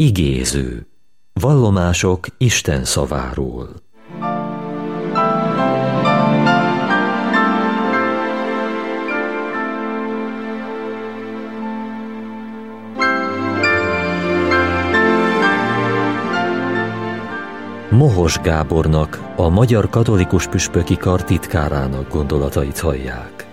Igéző. Vallomások Isten szaváról. Mohos Gábornak, a Magyar Katolikus Püspöki Kar titkárának gondolatait hallják.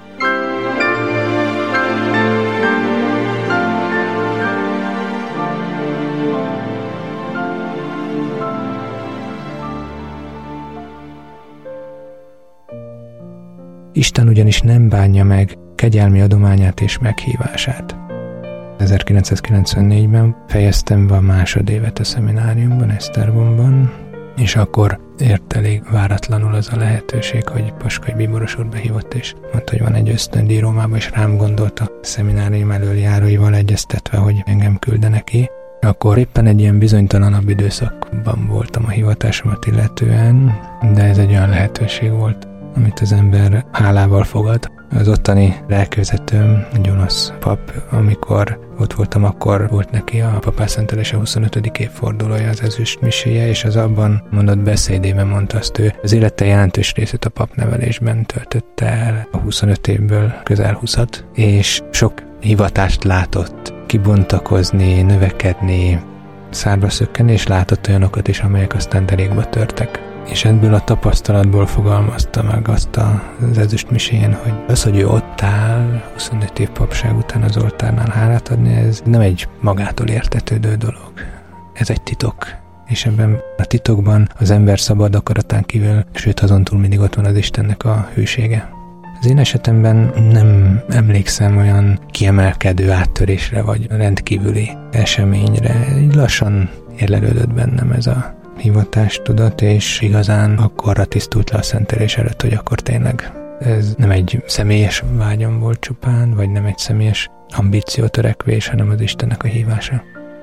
Isten ugyanis nem bánja meg kegyelmi adományát és meghívását. 1994-ben fejeztem be a másodévet a szemináriumban, Esztergomban, és akkor ért elég váratlanul az a lehetőség, hogy Paskai Bíboros úr behívott, és mondta, hogy van egy ösztöndíj Rómába, és rám gondolt a szeminárium elöljáróival egyeztetve, hogy engem küldenek ki. Akkor éppen egy ilyen bizonytalanabb időszakban voltam a hivatásomat illetően, de ez egy olyan lehetőség volt, amit az ember hálával fogad. Az ottani lelkőzetőm, egy olasz pap, amikor ott voltam, akkor volt neki a papásszentelése 25. évfordulója, az ezüstmiséje, és az abban mondott beszédében mondta azt ő, az élete jelentős részét a papnevelésben töltötte el, a 25 évből közel 20-at, és sok hivatást látott kibontakozni, növekedni, szárba szökkenni, és látott olyanokat is, amelyek aztán derékba törtek. És ebből a tapasztalatból fogalmazta meg azt az ezüstmisén, hogy az, hogy ő ott áll 25 év papság után az oltárnál hálát adni, ez nem egy magától értetődő dolog. Ez egy titok. És ebben a titokban az ember szabad akaratán kívül, sőt azon túl mindig ott van az Istennek a hűsége. Az én esetemben nem emlékszem olyan kiemelkedő áttörésre vagy rendkívüli eseményre. Így lassan érlelődött bennem ez a hivatástudat, és igazán akkorra tisztult le a szentelés előtt, hogy akkor tényleg ez nem egy személyes vágyam volt csupán, vagy nem egy személyes ambíció, törekvés, hanem az Istennek a hívása.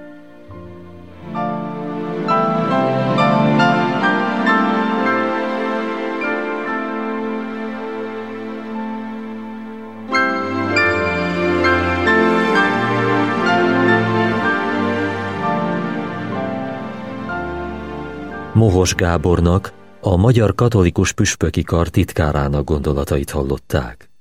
Mohos Gábornak, a Magyar Katolikus Püspöki Kar titkárának gondolatait hallották.